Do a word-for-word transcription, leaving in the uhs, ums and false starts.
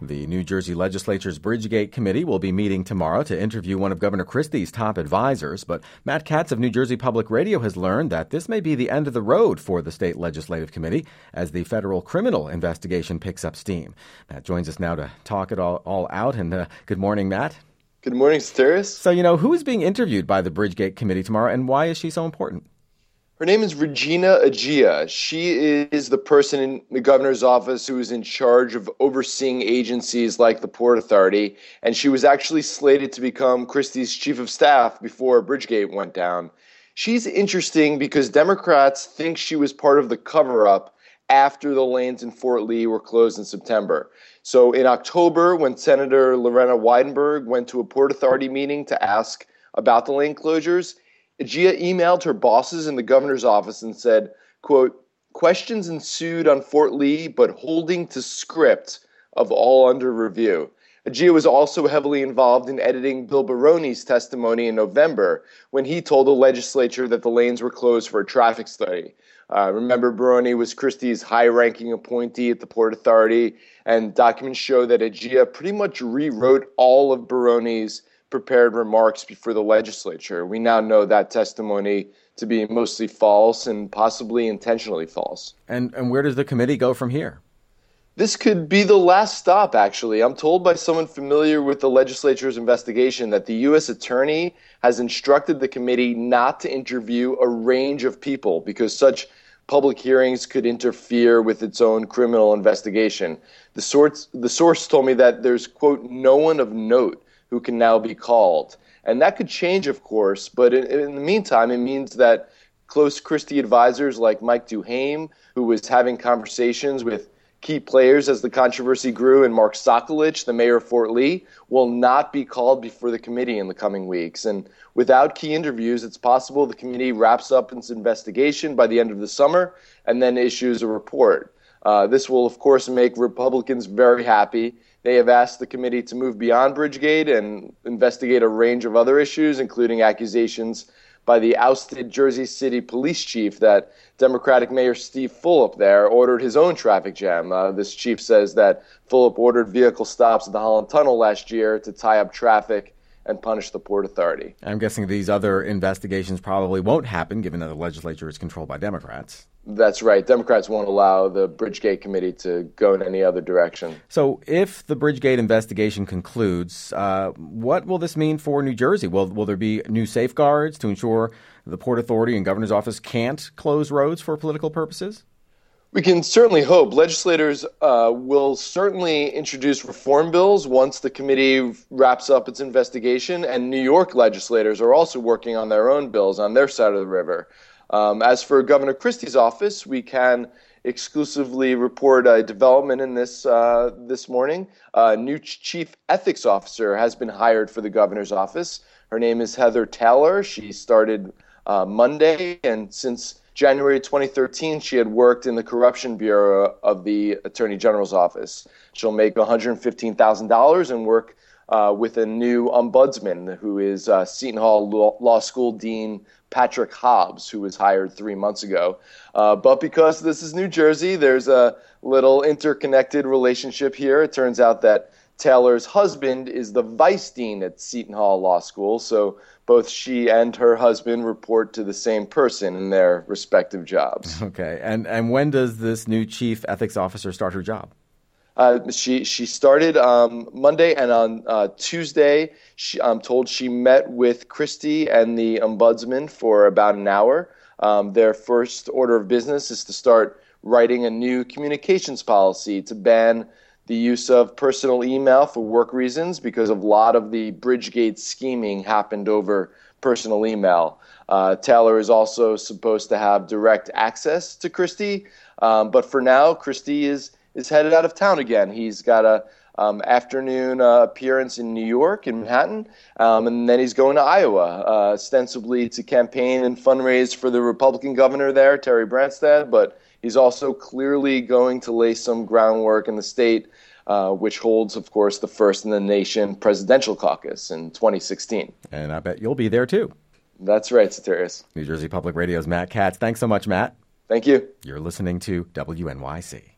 The New Jersey Legislature's Bridgegate Committee will be meeting tomorrow to interview one of Governor Christie's top advisors, but Matt Katz of New Jersey Public Radio has learned that this may be the end of the road for the state legislative committee as the federal criminal investigation picks up steam. Matt joins us now to talk it all, all out, and uh, good morning, Matt. Good morning, Sotiris. So, you know, who is being interviewed by the Bridgegate Committee tomorrow, and why is she so important? Her name is Regina Egea. She is the person in the governor's office who is in charge of overseeing agencies like the Port Authority, and she was actually slated to become Christie's chief of staff before Bridgegate went down. She's interesting because Democrats think she was part of the cover-up after the lanes in Fort Lee were closed in September. So in October, when Senator Lorena Weidenberg went to a Port Authority meeting to ask about the lane closures, Egea emailed her bosses in the governor's office and said, quote, "Questions ensued on Fort Lee, but holding to script of all under review." Egea was also heavily involved in editing Bill Baroni's testimony in November when he told the legislature that the lanes were closed for a traffic study. Uh, remember, Baroni was Christie's high-ranking appointee at the Port Authority, and documents show that Egea pretty much rewrote all of Baroni's prepared remarks before the legislature. We now know that testimony to be mostly false and possibly intentionally false. And and where does the committee go from here? This could be the last stop, actually. I'm told by someone familiar with the legislature's investigation that the U S attorney has instructed the committee not to interview a range of people because such public hearings could interfere with its own criminal investigation. The source, the source told me that there's, quote, "no one of note who can now be called." And that could change, of course, but in, in the meantime, it means that close Christie advisors like Mike Duhame, who was having conversations with key players as the controversy grew, and Mark Sokolich, the mayor of Fort Lee, will not be called before the committee in the coming weeks. And without key interviews, it's possible the committee wraps up its investigation by the end of the summer and then issues a report. Uh, this will, of course, make Republicans very happy. They have asked the committee to move beyond Bridgegate and investigate a range of other issues, including accusations by the ousted Jersey City police chief that Democratic Mayor Steve Fulop there ordered his own traffic jam. Uh, this chief says that Fulop ordered vehicle stops at the Holland Tunnel last year to tie up traffic and punish the Port Authority. I'm guessing these other investigations probably won't happen, given that the legislature is controlled by Democrats. That's right. Democrats won't allow the Bridgegate Committee to go in any other direction. So if the Bridgegate investigation concludes, uh, what will this mean for New Jersey? Will, will there be new safeguards to ensure the Port Authority and governor's office can't close roads for political purposes? We can certainly hope. Legislators uh, will certainly introduce reform bills once the committee wraps up its investigation, and New York legislators are also working on their own bills on their side of the river. Um, as for Governor Christie's office, we can exclusively report a development in this uh, this morning. A new ch- chief ethics officer has been hired for the governor's office. Her name is Heather Taylor. She started uh, Monday, and since January twenty thirteen, she had worked in the Corruption Bureau of the Attorney General's office. She'll make one hundred fifteen thousand dollars and work uh, with a new ombudsman, who is uh, Seton Hall Law, Law School Dean Patrick Hobbs, who was hired three months ago. Uh, but because this is New Jersey, there's a little interconnected relationship here. It turns out that Taylor's husband is the vice dean at Seton Hall Law School, so both she and her husband report to the same person in their respective jobs. Okay, and and when does this new chief ethics officer start her job? Uh, she she started um, Monday, and on uh, Tuesday, she, I'm told she met with Christie and the ombudsman for about an hour. Um, their first order of business is to start writing a new communications policy to ban the use of personal email for work reasons, because a lot of the Bridgegate scheming happened over personal email. Uh, Taylor is also supposed to have direct access to Christie, um, but for now, Christie is is headed out of town again. He's got a um, afternoon uh, appearance in New York, in Manhattan, um, and then he's going to Iowa, uh, ostensibly to campaign and fundraise for the Republican governor there, Terry Branstad, but he's also clearly going to lay some groundwork in the state, uh, which holds, of course, the first in the nation presidential caucus in twenty sixteen. And I bet you'll be there, too. That's right, Sotiris. New Jersey Public Radio's Matt Katz. Thanks so much, Matt. Thank you. You're listening to W N Y C.